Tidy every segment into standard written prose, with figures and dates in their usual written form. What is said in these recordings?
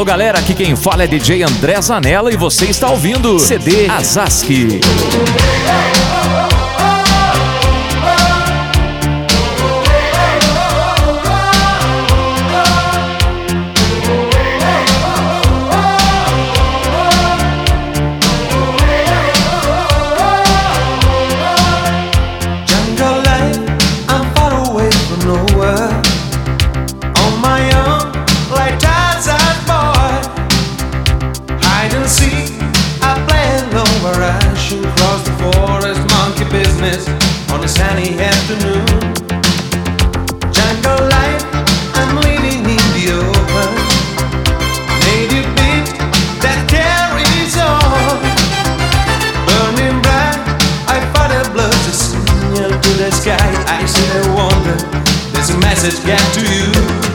Alô galera, aqui quem fala é DJ André Zanella e você está ouvindo CD Azaski. On a sunny afternoon, jungle life, I'm living in the open. Native beat that carries on, burning bright. I fight a blood to signal to the sky. I see the wonder. There's a message get to you.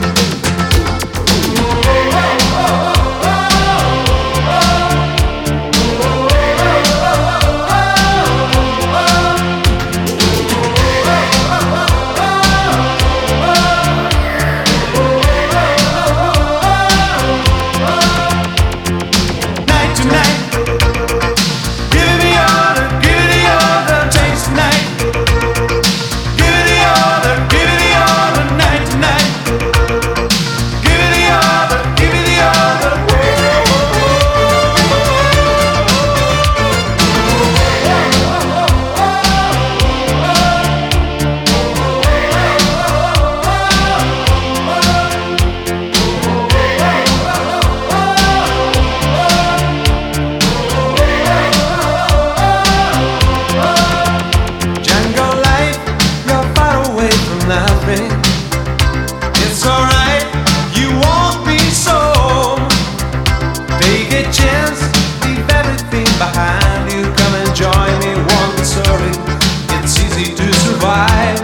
It's alright, you won't be so. Take a chance, leave everything behind you. Come and join me, won't be sorry. It's easy to survive.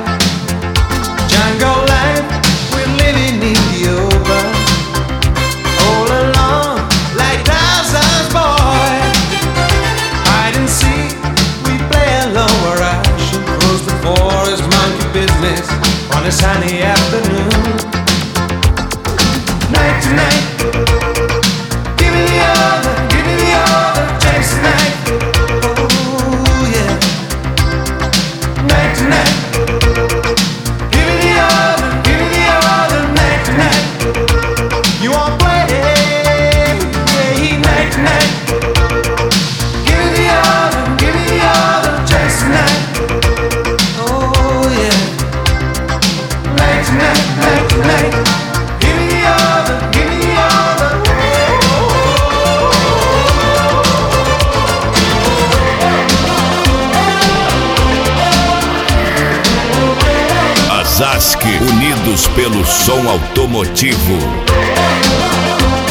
Jungle life, we're living in the open. All alone, like Tarzan's boy. Hide and seek, we play alone where I should cross the forest, monkey business. On a sunny afternoon, night to night, give me the other chance tonight. Oh yeah, night to night, give me the other night to night. You won't play, yeah, night to night. Give me the other chance tonight. Oh yeah. Night, night, night. Give me the other, give me the other. Azaski, unidos pelo som automotivo.